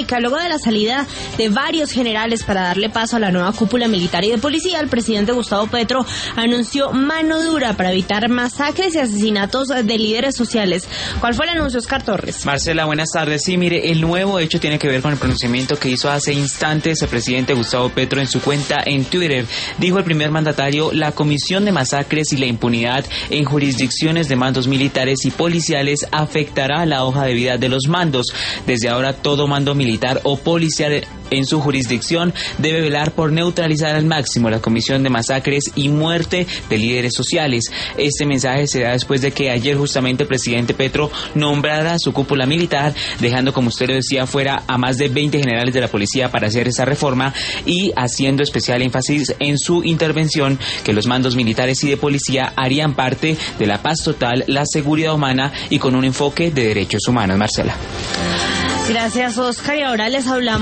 económica. Luego de la salida de varios generales para darle paso a la nueva cúpula militar y de policía, el presidente Gustavo Petro anunció mano dura para evitar masacres y asesinatos de líderes sociales. ¿Cuál fue el anuncio, Oscar Torres? Marcela, buenas tardes. Sí, mire, el nuevo hecho tiene que ver con el pronunciamiento que hizo hace instantes el presidente Gustavo Petro en su cuenta en Twitter. Dijo el primer mandatario: la comisión de masacres y la impunidad en jurisdicciones de mandos militares y policiales afectará a la hoja de vida de los mandos. Desde ahora, todo mando militar o policial en su jurisdicción debe velar por neutralizar al máximo la comisión de masacres y muerte de líderes sociales. Este mensaje se da después de que ayer justamente el presidente Petro nombrara su cúpula militar, dejando, como usted lo decía, fuera a más de 20 generales de la policía para hacer esa reforma, y haciendo especial énfasis en su intervención que los mandos militares y de policía harían parte de la paz total, la seguridad humana y con un enfoque de derechos humanos. Marcela. Gracias, Oscar. Y ahora les hablamos